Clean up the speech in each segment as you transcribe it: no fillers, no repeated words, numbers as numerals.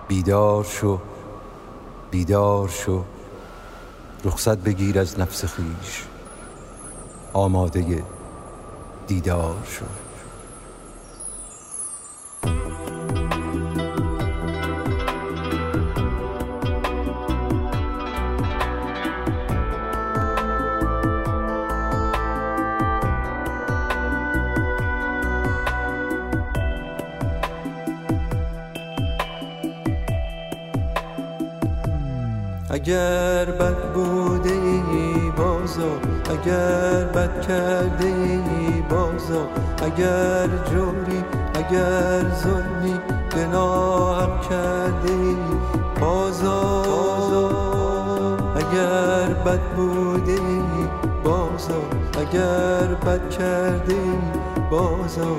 بیدار شو بیدار شو، رخصت بگیر از نفس خویش، آماده دیدار شو. اگر بد بوده ای بازا، اگر بد کرده ای بازا، اگر جوری اگر ظلمی به ناحق کرده ای بازا، اگر بد بوده ای بازا، اگر بد کرده ای بازا.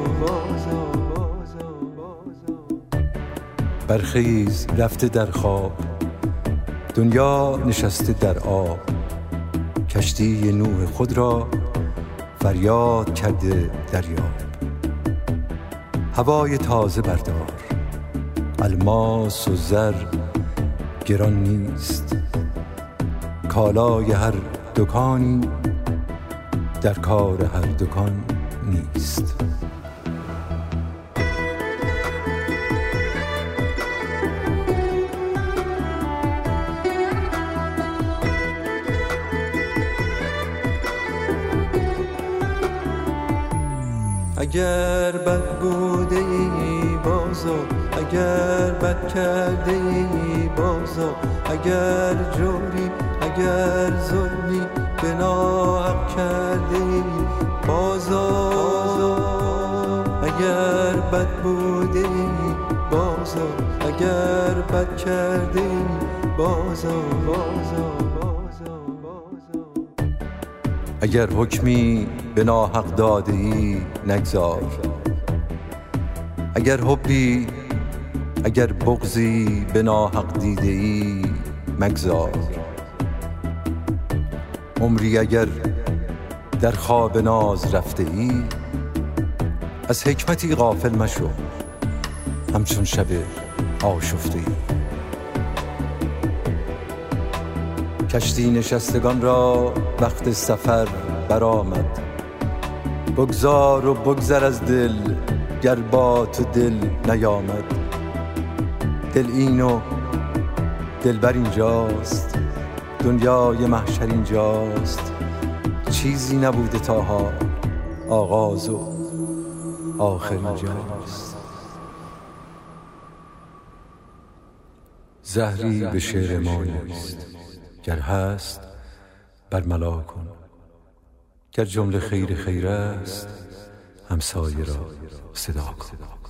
برخیز رفته در خواب، دنیا نشسته در آب، کشتی نوح خود را فریاد کرده دریاب. هوای تازه بردار، الماس و زر گران نیست، کالای هر دکانی در کار هر دکان نیست. اگر بد بوده ای بازا، اگر بد کرده ای بازا، اگر جوری اگر ظلمی به ناحق کرده ای بازا، اگر بد بوده ای بازا، اگر بد کرده ای بازا. اگر حکمی به ناحق داده ای نگذار، اگر حبی اگر بغضی به ناحق دیده ای مگذار. عمری اگر در خواب ناز رفته ای، از حکمتی غافل مشو همچون شب آشفته ای. کشتی نشستگان را وقت سفر برآمد، بگذار و بگذر از دل گر با تو دل نیامد. دل این و دلبر اینجاست، دنیای محشر اینجاست، چیزی نبوده تا حال، آغاز و آخر اینجاست. زهری به شعر ما نیست، گر هست برملا کن، گر جمله خیر خیر است همسایه را صدا کن.